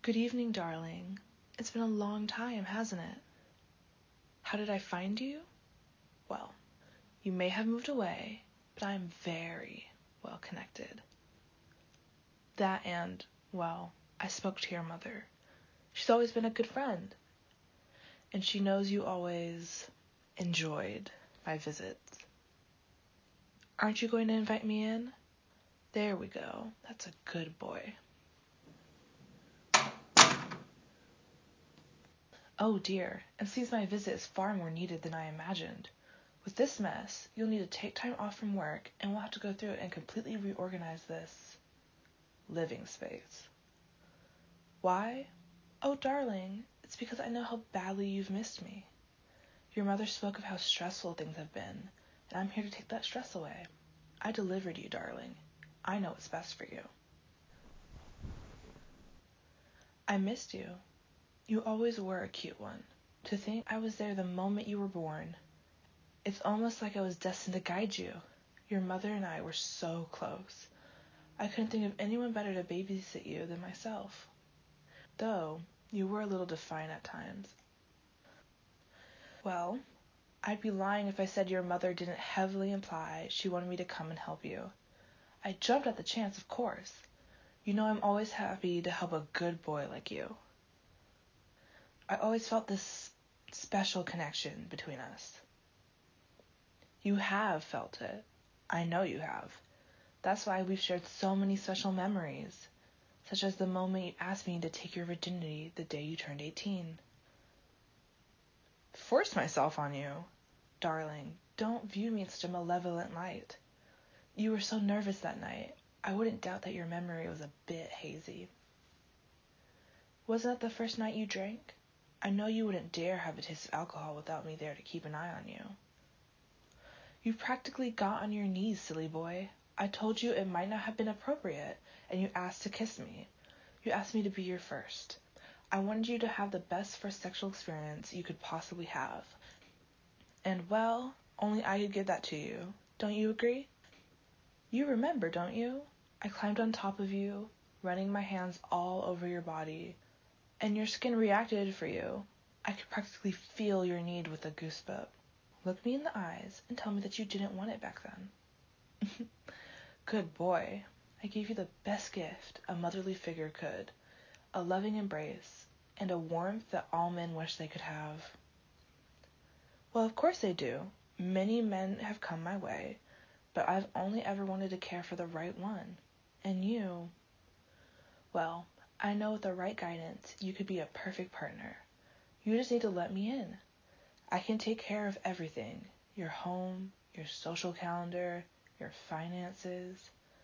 Good evening, darling. It's been a long time, hasn't it? How did I find you? Well, you may have moved away, but I'm very well connected. That and, well, I spoke to your mother. She's always been a good friend. And she knows you always enjoyed my visits. Aren't you going to invite me in? There we go. That's a good boy. Oh dear, and seems my visit is far more needed than I imagined. With this mess, you'll need to take time off from work, and we'll have to go through it and completely reorganize this living space. Why? Oh, darling, it's because I know how badly you've missed me. Your mother spoke of how stressful things have been, and I'm here to take that stress away. I delivered you, darling. I know what's best for you. I missed you. You always were a cute one. To think I was there the moment you were born. It's almost like I was destined to guide you. Your mother and I were so close. I couldn't think of anyone better to babysit you than myself. Though, you were a little defiant at times. Well, I'd be lying if I said your mother didn't heavily imply she wanted me to come and help you. I jumped at the chance, of course. You know I'm always happy to help a good boy like you. I always felt this special connection between us. You have felt it. I know you have. That's why we've shared so many special memories, such as the moment you asked me to take your virginity the day you turned 18. Forced myself on you? Darling, don't view me in such a malevolent light. You were so nervous that night. I wouldn't doubt that your memory was a bit hazy. Wasn't that the first night you drank? I know you wouldn't dare have a taste of alcohol without me there to keep an eye on you. You practically got on your knees, silly boy. I told you it might not have been appropriate, and you asked to kiss me. You asked me to be your first. I wanted you to have the best first sexual experience you could possibly have. And, well, only I could give that to you. Don't you agree? You remember, don't you? I climbed on top of you, running my hands all over your body, and your skin reacted for you. I could practically feel your need with a goosebump. Look me in the eyes and tell me that you didn't want it back then. Good boy. I gave you the best gift a motherly figure could, a loving embrace, and a warmth that all men wish they could have. Well, of course they do. Many men have come my way, but I've only ever wanted to care for the right one. And you, well, I know with the right guidance, you could be a perfect partner. You just need to let me in. I can take care of everything. Your home, your social calendar, your finances.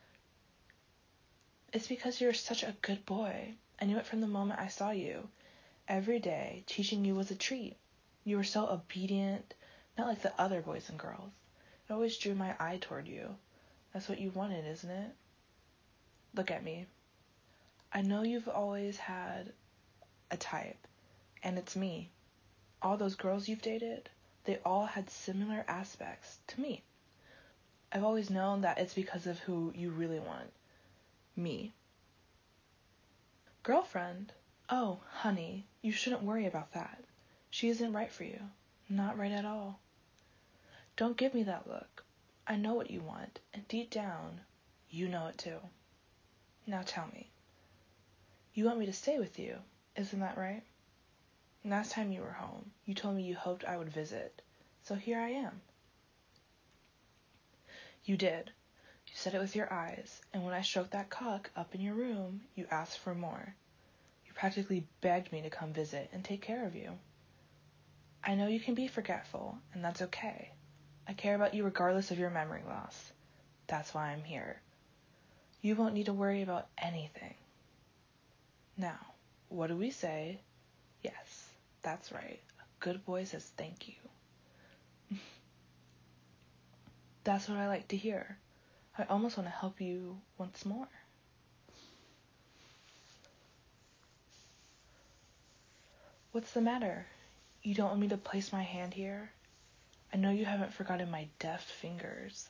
It's because you're such a good boy. I knew it from the moment I saw you. Every day, teaching you was a treat. You were so obedient, not like the other boys and girls. It always drew my eye toward you. That's what you wanted, isn't it? Look at me. I know you've always had a type, and it's me. All those girls you've dated, they all had similar aspects to me. I've always known that it's because of who you really want. Me. Girlfriend? Oh, honey, you shouldn't worry about that. She isn't right for you. Not right at all. Don't give me that look. I know what you want, and deep down, you know it too. Now tell me. You want me to stay with you, isn't that right? Last time you were home, you told me you hoped I would visit, so here I am. You did. You said it with your eyes, and when I stroked that cock up in your room, you asked for more. You practically begged me to come visit and take care of you. I know you can be forgetful, and that's okay. I care about you regardless of your memory loss. That's why I'm here. You won't need to worry about anything. Now, what do we say? Yes, that's right. A good boy says thank you. That's what I like to hear. I almost want to help you once more. What's the matter? You don't want me to place my hand here? I know you haven't forgotten my deft fingers.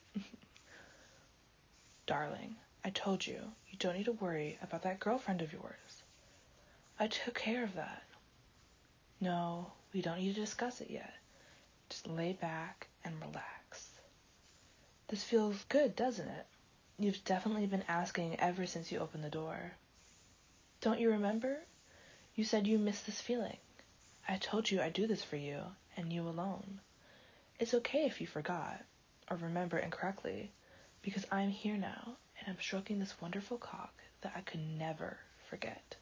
Darling, I told you, you don't need to worry about that girlfriend of yours. I took care of that. No, we don't need to discuss it yet. Just lay back and relax. This feels good, doesn't it? You've definitely been asking ever since you opened the door. Don't you remember? You said you missed this feeling. I told you I'd do this for you, and you alone. It's okay if you forgot, or remember incorrectly, because I'm here now, and I'm stroking this wonderful cock that I could never forget.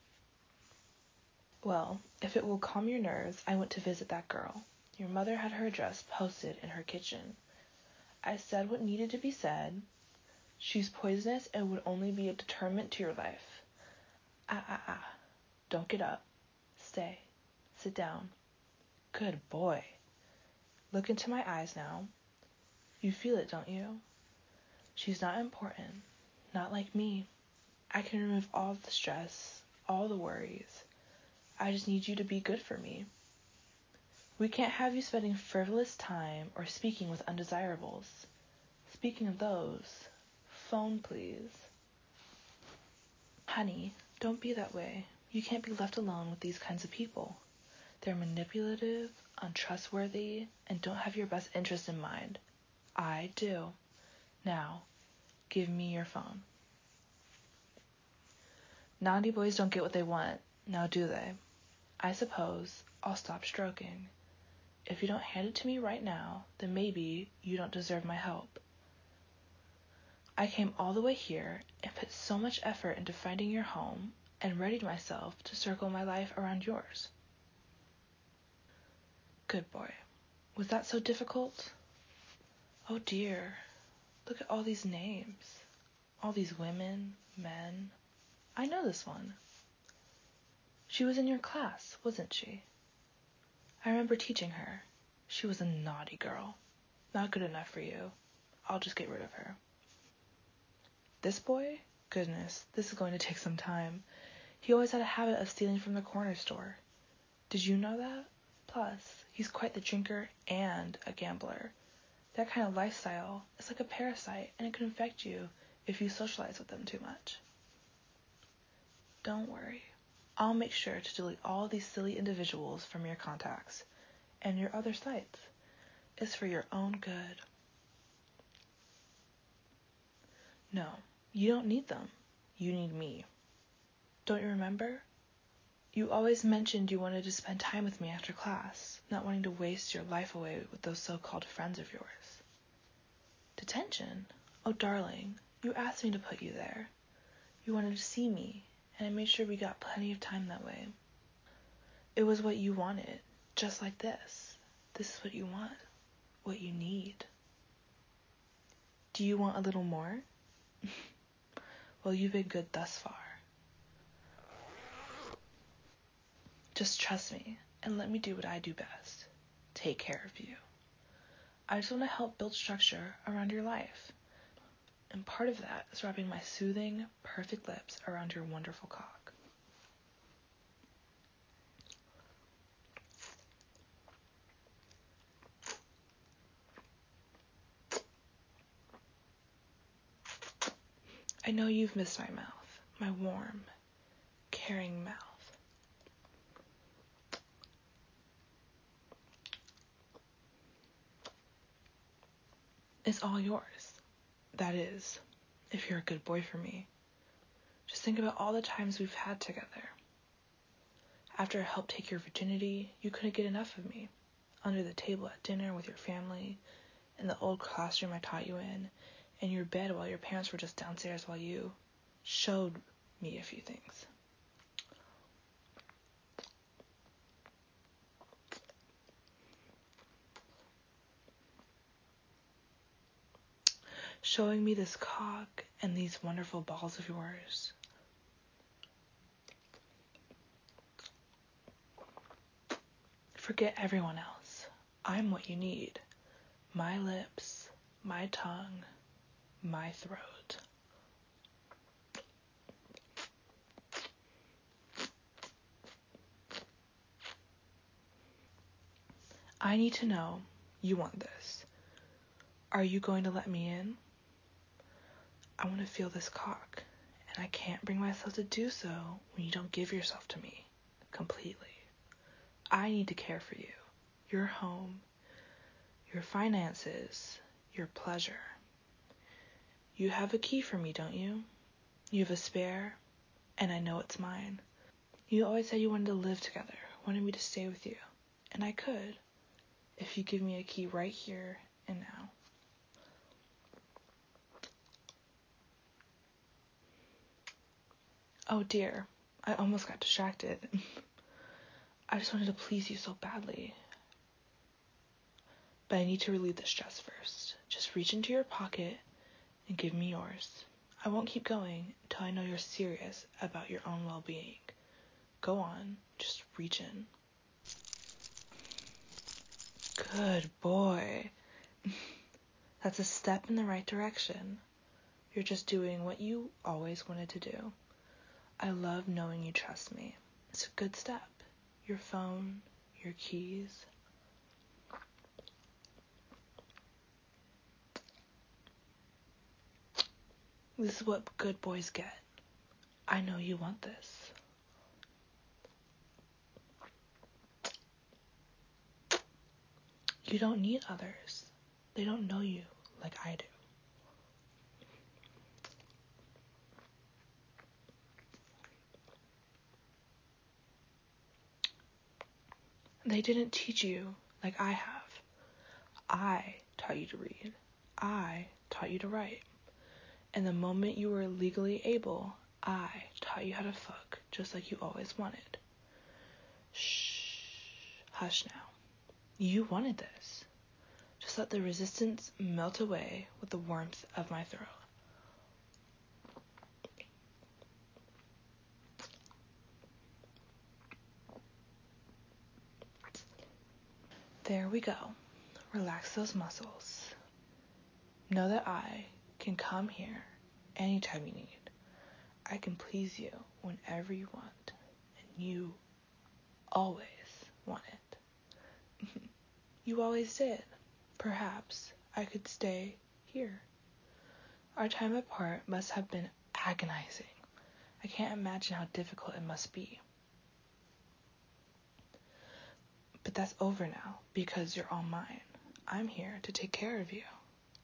Well, if it will calm your nerves, I went to visit that girl. Your mother had her address posted in her kitchen. I said what needed to be said. She's poisonous and would only be a deterrent to your life. Ah. Don't get up. Stay. Sit down. Good boy. Look into my eyes now. You feel it, don't you? She's not important. Not like me. I can remove all the stress, all the worries. I just need you to be good for me. We can't have you spending frivolous time or speaking with undesirables. Speaking of those, phone please. Honey, don't be that way. You can't be left alone with these kinds of people. They're manipulative, untrustworthy, and don't have your best interest in mind. I do. Now, give me your phone. Naughty boys don't get what they want, now do they? I suppose I'll stop stroking. If you don't hand it to me right now, then maybe you don't deserve my help. I came all the way here and put so much effort into finding your home and readied myself to circle my life around yours. Good boy. Was that so difficult? Oh dear. Look at all these names. All these women, men. I know this one. She was in your class, wasn't she? I remember teaching her. She was a naughty girl. Not good enough for you. I'll just get rid of her. This boy? Goodness, this is going to take some time. He always had a habit of stealing from the corner store. Did you know that? Plus, he's quite the drinker and a gambler. That kind of lifestyle is like a parasite, and it can infect you if you socialize with them too much. Don't worry. I'll make sure to delete all these silly individuals from your contacts and your other sites. It's for your own good. No, you don't need them. You need me. Don't you remember? You always mentioned you wanted to spend time with me after class, not wanting to waste your life away with those so-called friends of yours. Detention? Oh, darling, you asked me to put you there. You wanted to see me, and I made sure we got plenty of time that way. It was what you wanted, just like this. This is what you want, what you need. Do you want a little more? Well, you've been good thus far. Just trust me, and let me do what I do best. Take care of you. I just want to help build structure around your life. And part of that is wrapping my soothing, perfect lips around your wonderful cock. I know you've missed my mouth, my warm, caring mouth. It's all yours. That is, if you're a good boy for me. Just think about all the times we've had together. After I helped take your virginity, you couldn't get enough of me. Under the table at dinner with your family, in the old classroom I taught you in your bed while your parents were just downstairs while you showed me a few things. Showing me this cock and these wonderful balls of yours. Forget everyone else. I'm what you need. My lips, my tongue, my throat. I need to know you want this. Are you going to let me in? I want to feel this cock And I can't bring myself to do so when you don't give yourself to me completely. I need to care for you, your home, your finances, your pleasure. You have a key for me, don't you? You have a spare, and I know it's mine. You always said you wanted to live together, wanted me to stay with you, and I could, if you give me a key right here and now. Oh dear, I almost got distracted. I just wanted to please you so badly. But I need to relieve the stress first. Just reach into your pocket and give me yours. I won't keep going until I know you're serious about your own well-being. Go on, just reach in. Good boy. That's a step in the right direction. You're just doing what you always wanted to do. I love knowing you trust me. It's a good step. Your phone, your keys. This is what good boys get. I know you want this. You don't need others. They don't know you like I do. They didn't teach you like I have. I taught you to read. I taught you to write. And the moment you were legally able, I taught you how to fuck just like you always wanted. Shh. Hush now. You wanted this. Just let the resistance melt away with the warmth of my throat. There we go. Relax those muscles. Know that I can come here anytime you need. I can please you whenever you want. And you always want it. You always did. Perhaps I could stay here. Our time apart must have been agonizing. I can't imagine how difficult it must be. But that's over now because you're all mine. I'm here to take care of you.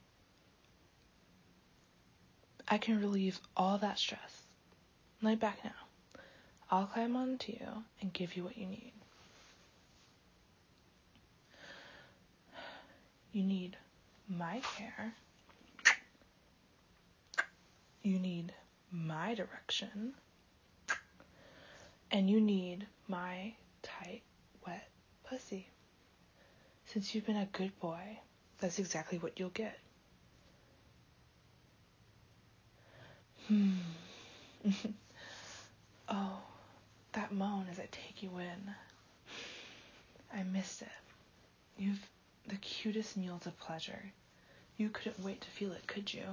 I can relieve all that stress. Lay back now. I'll climb onto you and give you what you need. You need my care. You need my direction. And you need my tight, wet pussy. Since you've been a good boy, that's exactly what you'll get. Oh, that moan as I take you in. I missed it. You've the cutest meals of pleasure. You couldn't wait to feel it, could you?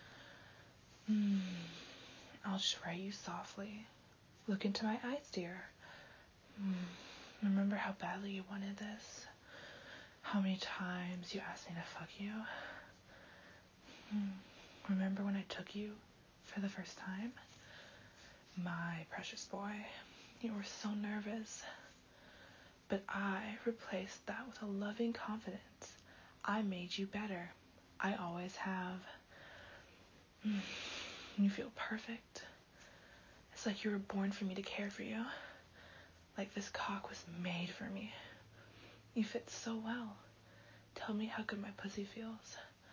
I'll just write you softly. Look into my eyes, dear. Remember how badly you wanted this? How many times you asked me to fuck you? Remember when I took you for the first time? My precious boy, you were so nervous. But I replaced that with a loving confidence. I made you better. I always have. You feel perfect. It's like you were born for me to care for you. Like this cock was made for me. You fit so well. Tell me how good my pussy feels.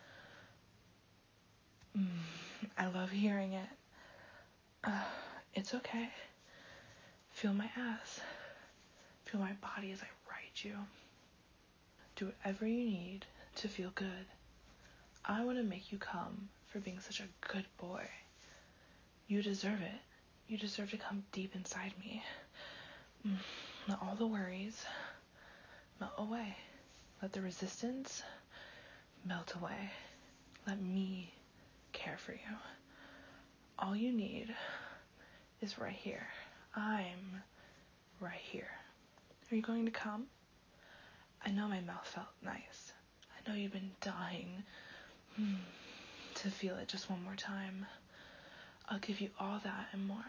I love hearing it. It's okay. Feel my ass. Feel my body as I ride you. Do whatever you need to feel good. I want to make you come for being such a good boy. You deserve it. You deserve to come deep inside me. Let all the worries melt away. Let the resistance melt away. Let me care for you. All you need is right here. I'm right here. Are you going to come? I know my mouth felt nice. I know you've been dying to feel it just one more time. I'll give you all that and more.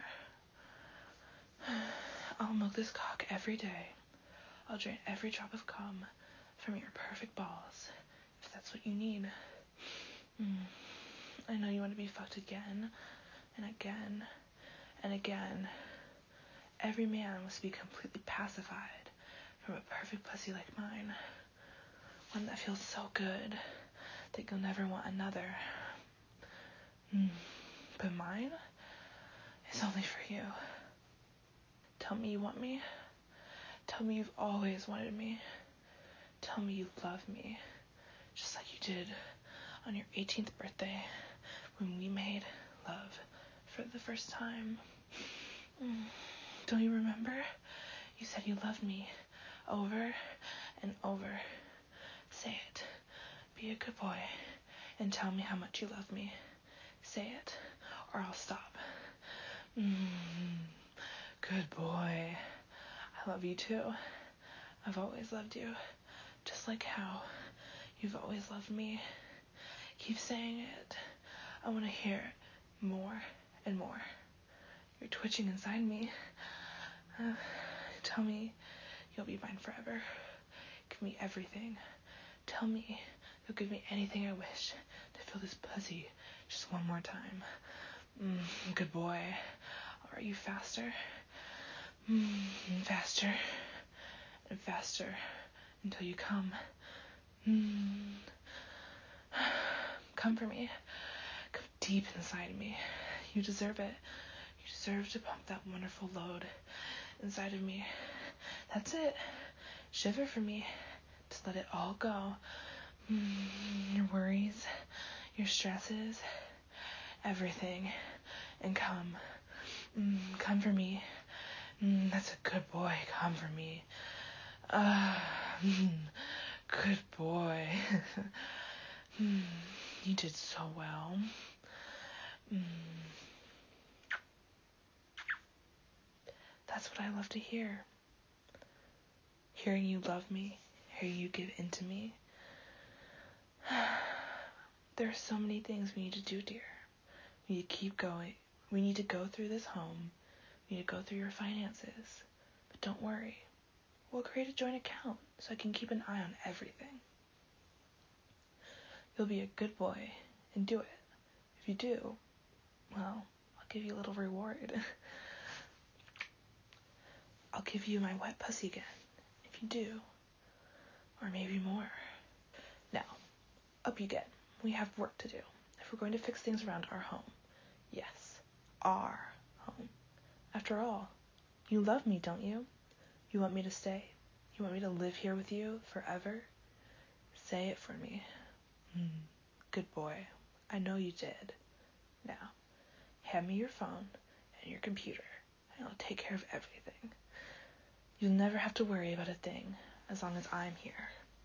I'll milk this cock every day. I'll drain every drop of cum from your perfect balls, if that's what you need. I know you want to be fucked again, and again, and again. Every man must be completely pacified from a perfect pussy like mine. One that feels so good that you'll never want another. But mine is only for you. Tell me you want me. Tell me you've always wanted me. Tell me you love me, just like you did on your 18th birthday when we made love for the first time. Don't you remember? You said you loved me over and over. Say it. Be a good boy and tell me how much you love me. Say it, or I'll stop. Good boy. I love you too. I've always loved you, just like how you've always loved me. Keep saying it. I want to hear it more and more. You're twitching inside me. Tell me you'll be mine forever. Give me everything. Tell me you'll give me anything I wish to feel this pussy just one more time. Good boy. Are you faster? Faster and faster until you come. Come for me. Come deep inside me. You deserve it. You deserve to pump that wonderful load inside of me. That's it. Shiver for me. Just let it all go. Your worries, your stresses, everything. And come. Come for me. That's a good boy. Come for me. Good boy. You did so well. That's what I love to hear. Hearing you love me, hearing you give in to me. There are so many things we need to do, dear. We need to keep going. We need to go through this home. We need to go through your finances. But don't worry. We'll create a joint account so I can keep an eye on everything. You'll be a good boy and do it. If you do, well, I'll give you a little reward. I'll give you my wet pussy again, if you do. Or maybe more. Now, up you get. We have work to do. If we're going to fix things around our home. Yes, our home. After all, you love me, don't you? You want me to stay? You want me to live here with you forever? Say it for me. Good boy. I know you did. Now, hand me your phone and your computer, and I'll take care of everything. You'll never have to worry about a thing as long as I'm here.